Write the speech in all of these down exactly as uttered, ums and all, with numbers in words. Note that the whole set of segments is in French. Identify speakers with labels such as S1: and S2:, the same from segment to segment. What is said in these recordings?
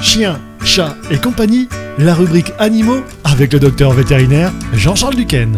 S1: chiens, chats et compagnie, la rubrique animaux avec le docteur vétérinaire Jean-Charles Duquesne.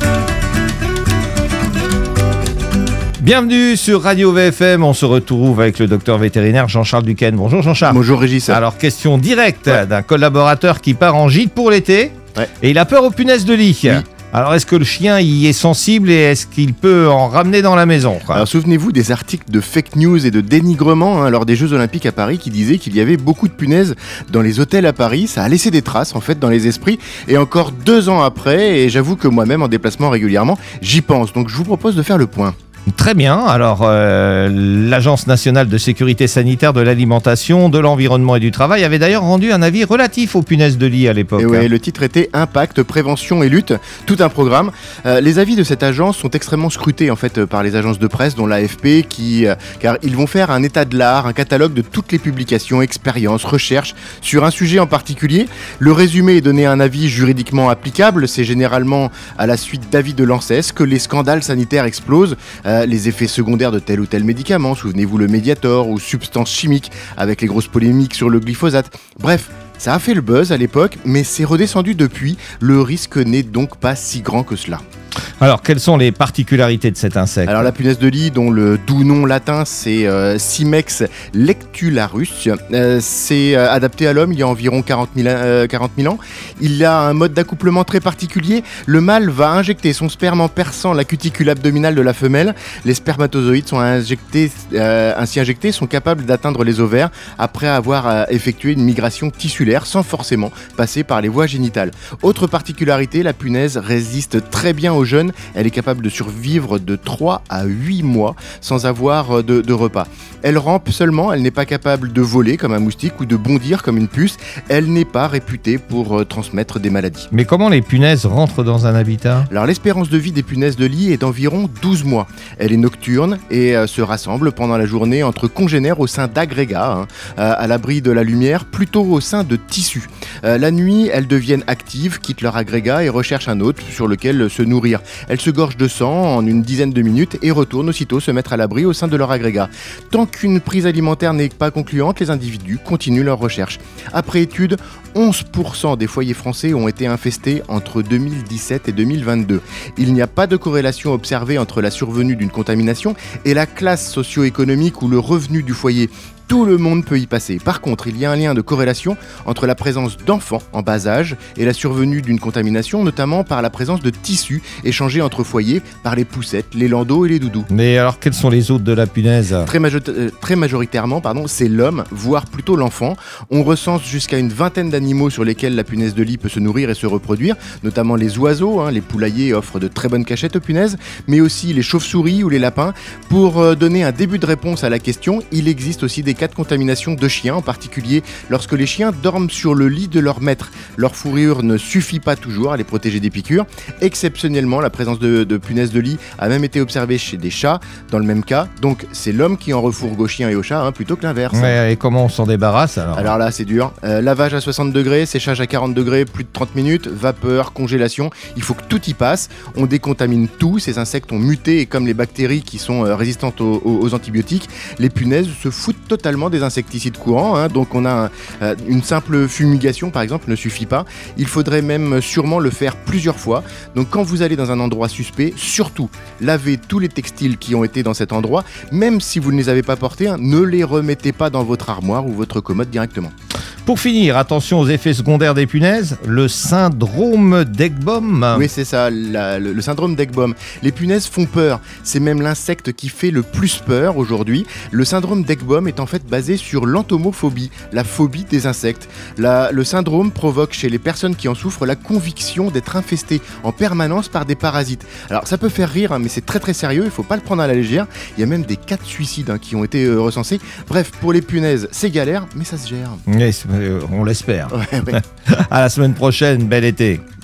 S2: Bienvenue sur Radio V F M, on se retrouve avec le docteur vétérinaire Jean-Charles Duquesne. Bonjour Jean-Charles.
S3: Bonjour Régis.
S2: Alors question directe
S3: ouais.
S2: d'un collaborateur qui part en gîte pour l'été
S3: ouais.
S2: et il a peur aux punaises de lit.
S3: Oui.
S2: Alors est-ce que le chien y est sensible et est-ce qu'il peut en ramener dans la maison quoi?
S3: Alors souvenez-vous des articles de fake news et de dénigrement hein, lors des Jeux Olympiques à Paris qui disaient qu'il y avait beaucoup de punaises dans les hôtels à Paris. Ça a laissé des traces en fait dans les esprits et encore deux ans après, et j'avoue que moi-même en déplacement régulièrement, j'y pense. Donc je vous propose de faire le point.
S2: Très bien. Alors, euh, l'Agence nationale de sécurité sanitaire de l'alimentation, de l'environnement et du travail avait d'ailleurs rendu un avis relatif aux punaises de lit à l'époque.
S3: Et ouais, le titre était Impact, prévention et lutte, tout un programme. Euh, les avis de cette agence sont extrêmement scrutés en fait par les agences de presse, dont l'A F P, qui, euh, car ils vont faire un état de l'art, un catalogue de toutes les publications, expériences, recherches sur un sujet en particulier. Le résumé est donné un avis juridiquement applicable. C'est généralement à la suite d'avis de l'ANSES que les scandales sanitaires explosent. Euh, les effets secondaires de tel ou tel médicament, souvenez-vous le Mediator ou substances chimiques avec les grosses polémiques sur le glyphosate. Bref, ça a fait le buzz à l'époque, mais c'est redescendu depuis. Le risque n'est donc pas si grand que cela.
S2: Alors, quelles sont les particularités de cet insecte?
S3: Alors, la punaise de lit, dont le doux nom latin, c'est euh, Cimex lectularus, euh, c'est euh, adapté à l'homme il y a environ quarante mille ans. Il a un mode d'accouplement très particulier. Le mâle va injecter son sperme en perçant la cuticule abdominale de la femelle. Les spermatozoïdes sont injectés, euh, ainsi injectés sont capables d'atteindre les ovaires après avoir euh, effectué une migration tissulaire sans forcément passer par les voies génitales. Autre particularité, la punaise résiste très bien aux jeunes. Elle est capable de survivre de trois à huit mois sans avoir de, de repas. Elle rampe seulement, elle n'est pas capable de voler comme un moustique ou de bondir comme une puce. Elle n'est pas réputée pour euh, transmettre des maladies.
S2: Mais comment les punaises rentrent dans un habitat?
S3: Alors l'espérance de vie des punaises de lit est d'environ douze mois. Elle est nocturne et euh, se rassemble pendant la journée entre congénères au sein d'agrégats, hein, euh, à l'abri de la lumière, plutôt au sein de tissus. Euh, la nuit, elles deviennent actives, quittent leur agrégat et recherchent un hôte sur lequel se nourrir. Elles se gorgent de sang en une dizaine de minutes et retournent aussitôt se mettre à l'abri au sein de leur agrégat. Tant qu'une prise alimentaire n'est pas concluante, les individus continuent leur recherche. Après étude, onze pour cent des foyers français ont été infestés entre deux mille dix-sept et deux mille vingt-deux. Il n'y a pas de corrélation observée entre la survenue d'une contamination et la classe socio-économique ou le revenu du foyer. Tout le monde peut y passer. Par contre, il y a un lien de corrélation entre la présence d'enfants en bas âge et la survenue d'une contamination, notamment par la présence de tissus échangés entre foyers par les poussettes, les landaux et les doudous.
S2: Mais alors, quels sont les hôtes de la punaise?
S3: Très, majo- euh, très majoritairement, pardon, c'est l'homme, voire plutôt l'enfant. On recense jusqu'à une vingtaine d'animaux sur lesquels la punaise de lit peut se nourrir et se reproduire, notamment les oiseaux, hein, les poulaillers offrent de très bonnes cachettes aux punaises, mais aussi les chauves-souris ou les lapins. Pour euh, donner un début de réponse à la question, il existe aussi des cas de contamination de chiens, en particulier lorsque les chiens dorment sur le lit de leur maître. Leur fourrure ne suffit pas toujours à les protéger des piqûres. Exceptionnellement, la présence de, de punaises de lit a même été observée chez des chats, dans le même cas. Donc c'est l'homme qui en refourgue aux chiens et aux chats, hein, plutôt que l'inverse.
S2: Ouais, et comment on s'en débarrasse alors?
S3: Alors là, c'est dur. Euh, lavage à soixante degrés, séchage à quarante degrés, plus de trente minutes, vapeur, congélation. Il faut que tout y passe. On décontamine tout. Ces insectes ont muté et comme les bactéries qui sont euh, résistantes aux, aux, aux antibiotiques, les punaises se foutent totalement des insecticides courants, hein. Donc on a un, euh, une simple fumigation par exemple ne suffit pas. Il faudrait même sûrement le faire plusieurs fois. Donc quand vous allez dans un endroit suspect, surtout lavez tous les textiles qui ont été dans cet endroit, même si vous ne les avez pas portés, hein, ne les remettez pas dans votre armoire ou votre commode directement.
S2: Pour finir, attention aux effets secondaires des punaises, le syndrome d'Ekbom.
S3: Oui, c'est ça, la, le, le syndrome d'Ekbom. Les punaises font peur. C'est même l'insecte qui fait le plus peur aujourd'hui. Le syndrome d'Ekbom est en fait basé sur l'entomophobie, la phobie des insectes. La, le syndrome provoque chez les personnes qui en souffrent la conviction d'être infestées en permanence par des parasites. Alors ça peut faire rire, hein, mais c'est très très sérieux, il ne faut pas le prendre à la légère. Il y a même des cas de suicide hein, qui ont été euh, recensés. Bref, pour les punaises, c'est galère, mais ça se gère.
S2: Oui, on l'espère.
S3: Ouais, ouais.
S2: À la semaine prochaine, bel été.